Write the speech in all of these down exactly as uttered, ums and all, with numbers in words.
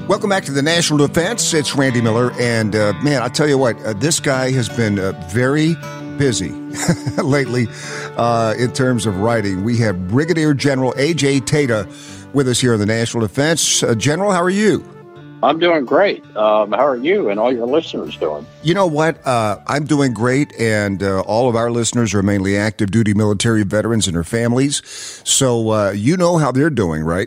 Welcome back to the National Defense. It's Randy Miller. And, uh, man, I tell you what, uh, this guy has been uh, very busy lately uh, in terms of writing. We have Brigadier General A J Tata with us here in the National Defense. Uh, General, how are you? I'm doing great. Um, how are you and all your listeners doing? You know what? Uh, I'm doing great, and uh, all of our listeners are mainly active duty military veterans and their families. So uh, you know how they're doing, right?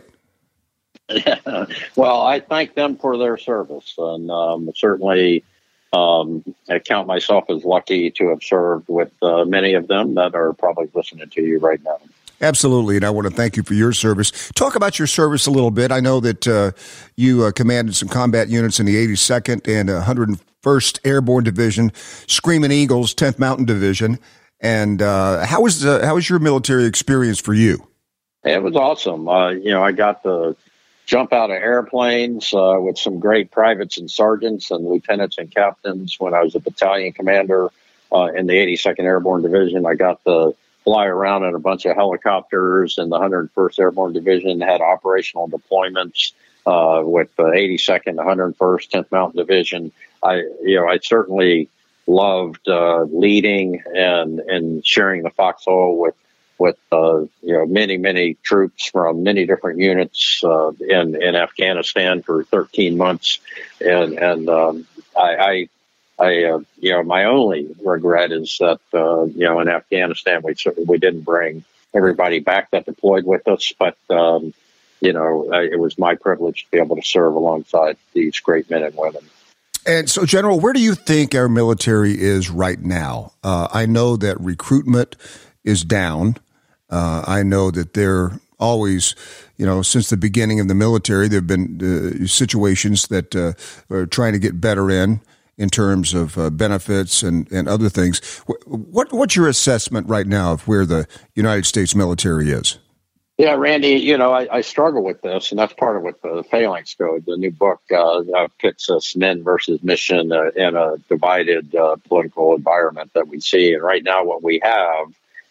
Yeah. Well, I thank them for their service, and um, certainly um, I count myself as lucky to have served with uh, many of them that are probably listening to you right now. Absolutely, and I want to thank you for your service. Talk about your service a little bit. I know that uh, you uh, commanded some combat units in the eighty-second and one hundred first Airborne Division, Screaming Eagles, tenth Mountain Division. And uh, how was uh, how was your military experience for you? It was awesome. Uh, you know, I got to jump out of airplanes uh, with some great privates and sergeants and lieutenants and captains when I was a battalion commander uh, in the eighty-second Airborne Division. I got to fly around in a bunch of helicopters, and the one hundred first Airborne Division had operational deployments uh, with the eighty-second, one hundred first, tenth Mountain Division. I, you know, I certainly loved uh, leading and and sharing the foxhole with with uh, you know many many troops from many different units uh, in in Afghanistan for thirteen months, and and um, I. I I, uh, you know, my only regret is that, uh, you know, in Afghanistan, we we didn't bring everybody back that deployed with us. But, um, you know, I, it was my privilege to be able to serve alongside these great men and women. And so, General, where do you think our military is right now? Uh, I know that recruitment is down. Uh, I know that they're always, you know, since the beginning of the military, there have been uh, situations that uh, are trying to get better in. in terms of uh, benefits and, and other things. What What's your assessment right now of where the United States military is? Yeah, Randy, you know, I, I struggle with this, and that's part of what the Phalanx Code, the new book, uh, uh, pits us men versus mission uh, in a divided uh, political environment that we see. And right now what we have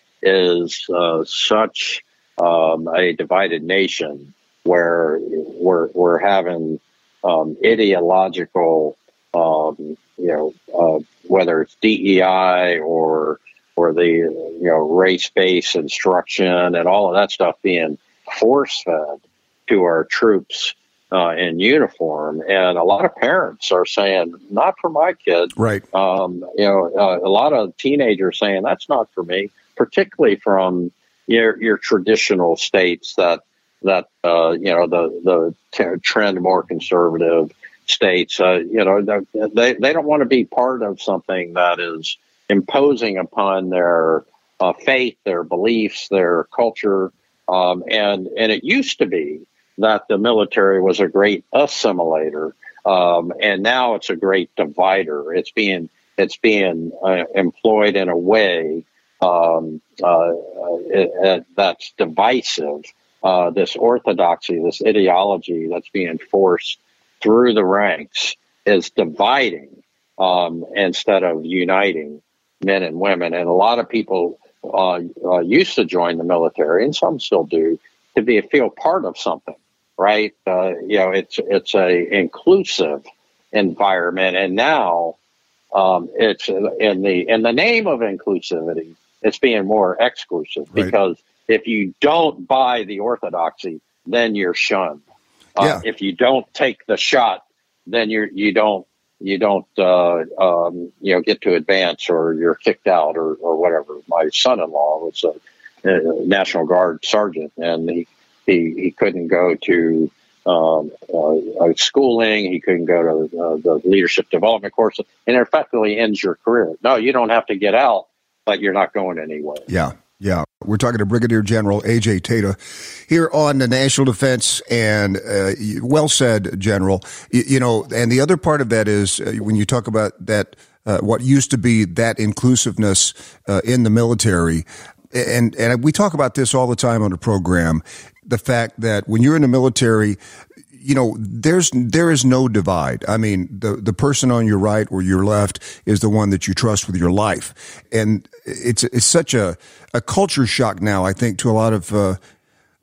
is uh, such um, a divided nation where we're, we're having um, ideological Um, you know, uh, whether it's D E I or or the you know race-based instruction and all of that stuff being force-fed to our troops uh, in uniform, and a lot of parents are saying, "Not for my kid." Right. Um, you know, uh, a lot of teenagers saying, "That's not for me," particularly from your your traditional states that that uh, you know the the t- trend more conservative. States, uh, you know, they, they don't want to be part of something that is imposing upon their uh, faith, their beliefs, their culture. Um, and, and it used to be that the military was a great assimilator. Um, and now it's a great divider. It's being, it's being uh, employed in a way um, uh, it, it, that's divisive. Uh, this orthodoxy, this ideology that's being forced through the ranks is dividing um, instead of uniting men and women. And a lot of people uh, uh, used to join the military, and some still do, to be feel part of something, right? Uh, you know, it's it's a inclusive environment, and now um, it's in the in the name of inclusivity, it's being more exclusive, right? Because if you don't buy the orthodoxy, then you're shunned. Uh, yeah. If you don't take the shot, then you're you don't you don't uh, um, you know get to advance, or you're kicked out, or, or whatever. My son-in-law was a, a National Guard sergeant, and he he, he couldn't go to um, uh, schooling. He couldn't go to uh, the leadership development course, and it effectively ends your career. No, you don't have to get out, but you're not going anywhere. Yeah. Yeah, we're talking to Brigadier General A J Tata here on the National Defense, and uh, well said, General. You, you know, and the other part of that is uh, when you talk about that, uh, what used to be that inclusiveness uh, in the military, and and we talk about this all the time on the program, the fact that when you're in the military, you know, there's there is no divide. I mean, the the person on your right or your left is the one that you trust with your life, and it's it's such a a culture shock now, I think, to a lot of uh,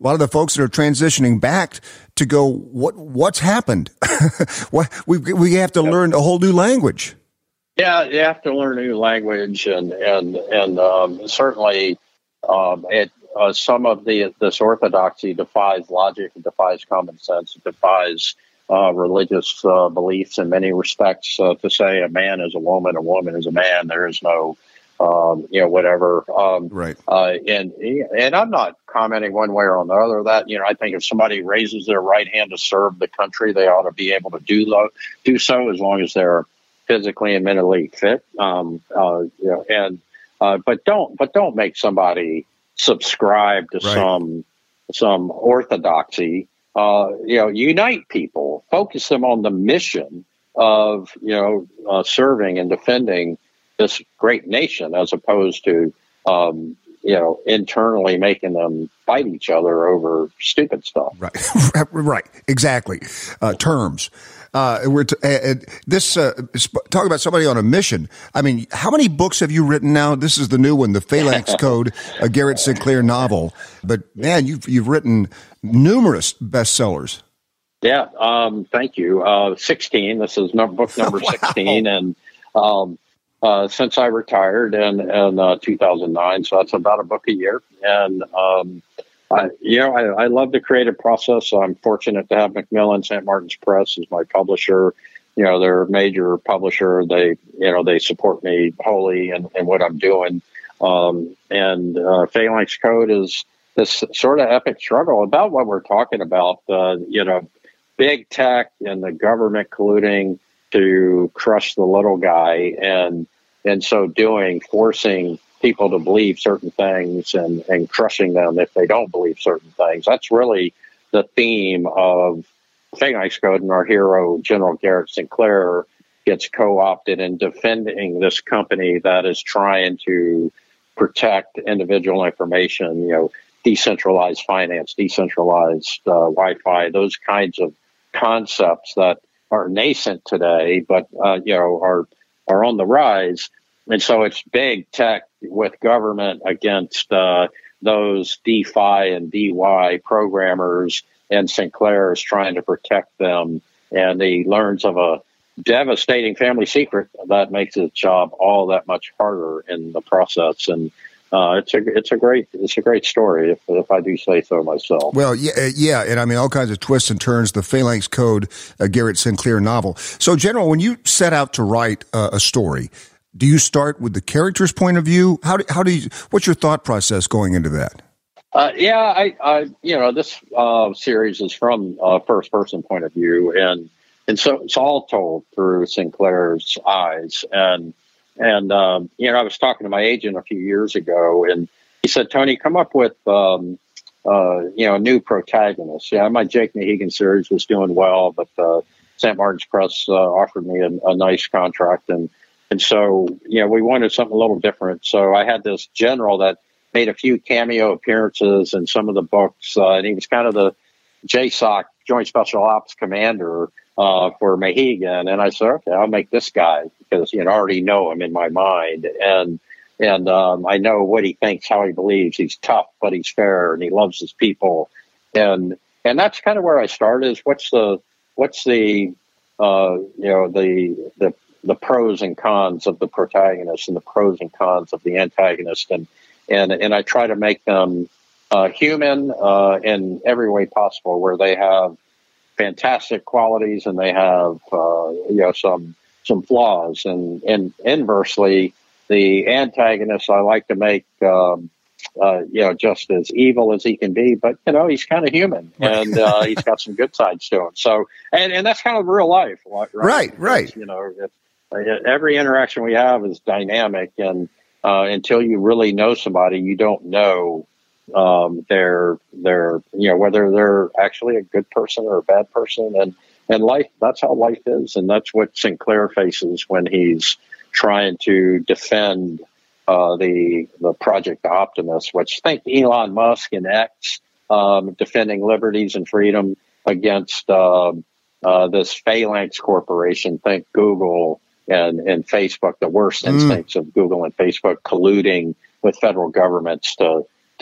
A lot of the folks that are transitioning back to go, what what's happened? what we we have to learn a whole new language. Yeah, you have to learn a new language, and and and um, certainly um, it uh, some of the this orthodoxy defies logic, it defies common sense, it defies uh, religious uh, beliefs in many respects. Uh, to say a man is a woman, a woman is a man, there is no. Um, you know, whatever. Um, right. Uh, and and I'm not commenting one way or another. That you know, I think if somebody raises their right hand to serve the country, they ought to be able to do lo- do so as long as they're physically and mentally fit. Um, uh, you know, and uh, but don't but don't make somebody subscribe to right. some some orthodoxy. Uh, you know, unite people, focus them on the mission of you know uh, serving and defending this great nation, as opposed to, um, you know, internally making them fight each other over stupid stuff. Right, right, exactly. Uh, terms. Uh, we're t- uh, this uh, sp- talk about somebody on a mission. I mean, how many books have you written now? This is the new one, the Phalanx Code, a Garrett Sinclair novel. But man, you've you've written numerous bestsellers. Yeah, um, thank you. Uh, sixteen. This is no- book number wow. sixteen, and. Um, Uh, since I retired in, in uh, two thousand nine, so that's about a book a year. And, um, I, you know, I, I love the creative process. I'm fortunate to have Macmillan Saint Martin's Press as my publisher. You know, they're a major publisher. They, you know, they support me wholly in, in what I'm doing. Um, and uh, Phalanx Code is this sort of epic struggle about what we're talking about, uh, you know, big tech and the government colluding to crush the little guy, and in so doing, forcing people to believe certain things and, and crushing them if they don't believe certain things. That's really the theme of Phalanx Code, and our hero, General Garrett Sinclair, gets co-opted in defending this company that is trying to protect individual information, you know, decentralized finance, decentralized uh, Wi-Fi, those kinds of concepts that are nascent today, but uh, you know are are on the rise, and so it's big tech with government against uh, those DeFi and D Y programmers, and Sinclair is trying to protect them, and he learns of a devastating family secret that makes his job all that much harder in the process. And Uh, it's a it's a great it's a great story if if I do say so myself. Well, yeah, yeah, and I mean all kinds of twists and turns. The Phalanx Code, a Garrett Sinclair novel. So, General, when you set out to write uh, a story, do you start with the character's point of view? How do, how do you? What's your thought process going into that? Uh, yeah, I, I you know this uh, series is from a first person point of view, and and so it's all told through Sinclair's eyes. And And, um, you know, I was talking to my agent a few years ago, and he said, Tony, come up with, um, uh, you know, a new protagonist. Yeah, my Jake Mahegan series was doing well, but uh, Saint Martin's Press uh, offered me a, a nice contract. And, and so, you know, we wanted something a little different. So I had this general that made a few cameo appearances in some of the books, uh, and he was kind of the J SOC, Joint Special Ops Commander, uh, for Mahegan. And I said, okay, I'll make this guy because, you know, I already know him in my mind. And, and, um, I know what he thinks, how he believes. He's tough, but he's fair, and he loves his people. And, and that's kind of where I started is what's the, what's the, uh, you know, the, the, the pros and cons of the protagonist and the pros and cons of the antagonist. And, and, and I try to make them, uh, human, uh, in every way possible, where they have fantastic qualities and they have, uh, you know, some, some flaws. And, and inversely, the antagonist I like to make, um, uh, you know, just as evil as he can be, but, you know, he's kind of human, and uh, he's got some good sides to him. So, and, and that's kind of real life. Right, right. right. Because, you know, it, every interaction we have is dynamic, and uh, until you really know somebody, you don't know um, they're, they're, you know, whether they're actually a good person or a bad person. And, and life, that's how life is. And that's what Sinclair faces when he's trying to defend uh, the the Project Optimus, which think Elon Musk and X, um, defending liberties and freedom against uh, uh, this Phalanx Corporation. Think Google and, and Facebook, the worst instincts mm. of Google and Facebook colluding with federal governments to to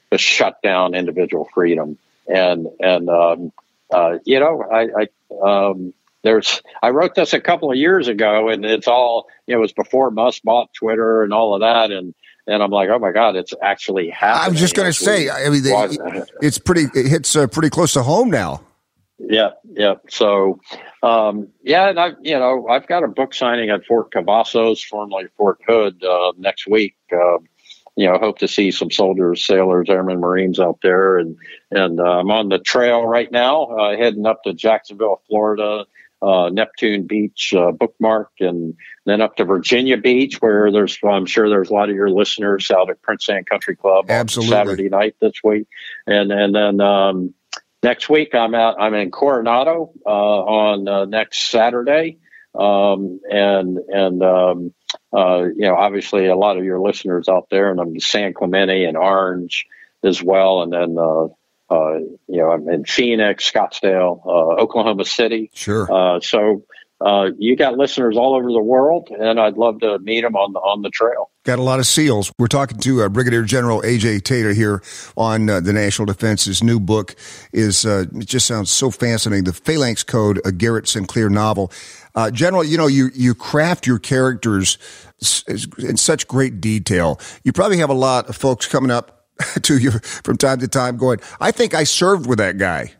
to shut down individual freedom. And and um, uh, you know, I, I um, there's I wrote this a couple of years ago, and it's all you know, it was before Musk bought Twitter and all of that, and and I'm like, oh my God, it's actually happening. I was just going to say, I mean, it, it's pretty, it hits uh, pretty close to home now. Yeah, yeah. So, um, yeah, and I, you know, I've got a book signing at Fort Cavazos, formerly Fort Hood, uh, next week. Uh, you know, hope to see some soldiers, sailors, airmen, Marines out there, and and uh, I'm on the trail right now, uh, heading up to Jacksonville, Florida, uh, Neptune Beach, uh, bookmark, and then up to Virginia Beach, where there's, well, I'm sure there's a lot of your listeners out at Prince Anne Country Club Absolutely. on Saturday night this week, and and then. Um, Next week, I'm out. I'm in Coronado uh, on uh, next Saturday, um, and and um, uh, you know, obviously, a lot of your listeners out there, and I'm in San Clemente and Orange as well, and then uh, uh, you know, I'm in Phoenix, Scottsdale, uh, Oklahoma City. Sure. Uh, so uh, you got listeners all over the world, and I'd love to meet them on the on the trail. Got a lot of SEALs. We're talking to uh, Brigadier General A J Tata here on uh, the National Defense. His new book is, uh, it just sounds so fascinating. The Phalanx Code, a Garrett Sinclair novel. Uh, General, you know, you, you craft your characters in such great detail. You probably have a lot of folks coming up to you from time to time going, I think I served with that guy.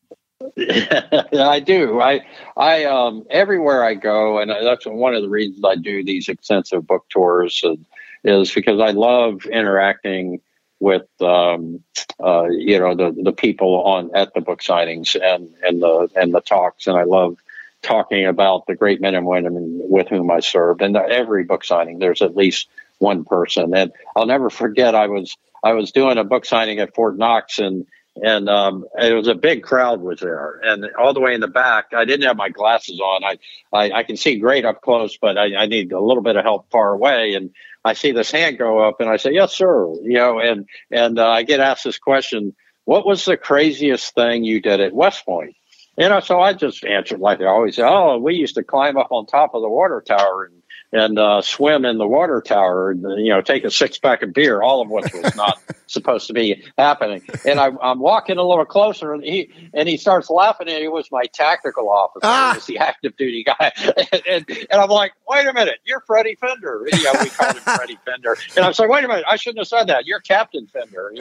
Yeah, I do. I, I, um, everywhere I go, and that's one of the reasons I do these extensive book tours, and, is because I love interacting with, um, uh, you know, the, the people on at the book signings and, and the and the talks, and I love talking about the great men and women with whom I served. And every book signing, there's at least one person. And I'll never forget, I was I was doing a book signing at Fort Knox, and and um, it was a big crowd was there, and all the way in the back, I didn't have my glasses on. I I, I can see great up close, but I, I need a little bit of help far away, and I see this hand go up, and I say, yes, sir. You know, and, and, uh, I get asked this question, what was the craziest thing you did at West Point? You know, so I just answered like I always say, oh, we used to climb up on top of the water tower and, and, uh, swim in the water tower and, you know, take a six pack of beer, all of which was not supposed to be happening. And I, I'm walking a little closer, and he, and he starts laughing, and he was my tactical officer. Ah. He was the active duty guy. and, and, and I'm like, wait a minute, you're Freddie Fender. You know, we called him Freddie Fender. And I was like, wait a minute, I shouldn't have said that. You're Captain Fender.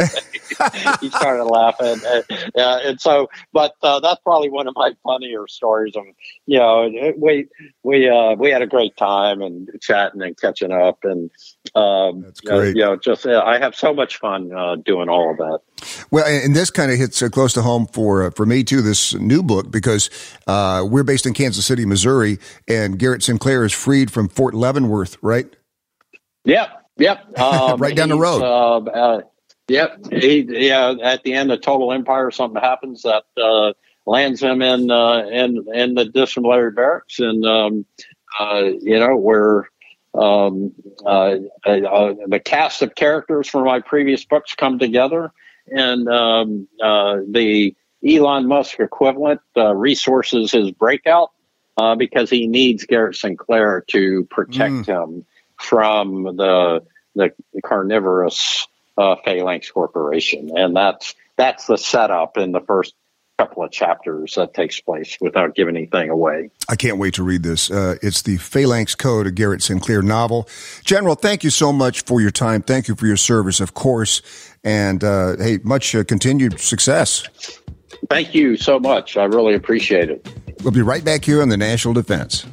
He started laughing. And, uh, and so, but, uh, that's probably one of my funnier stories of, you know, we, we, uh, we had a great time and chatting and catching up, and um, that's great. Uh, you know, just uh, I have so much fun uh, doing all of that. Well, and this kind of hits uh, close to home for uh, for me too. This new book, because uh, we're based in Kansas City, Missouri, and Garrett Sinclair is freed from Fort Leavenworth, right? Yep, yep, um, right down the road. Uh, uh, yep, he, yeah. At the end of Total Empire, something happens that uh, lands him in uh, in in the disciplinary barracks, and um, uh, you know where. Um, uh, uh, the cast of characters from my previous books come together, and um, uh, the Elon Musk equivalent uh, resources his breakout uh, because he needs Garrett Sinclair to protect mm. him from the the carnivorous uh, Phalanx Corporation, and that's that's the setup in the first couple of chapters that takes place without giving anything away. I can't wait to read this. Uh, it's the Phalanx Code, a Garrett Sinclair novel. General, thank you so much for your time. Thank you for your service, of course. And, uh, hey, much uh, continued success. Thank you so much. I really appreciate it. We'll be right back here on the National Defense.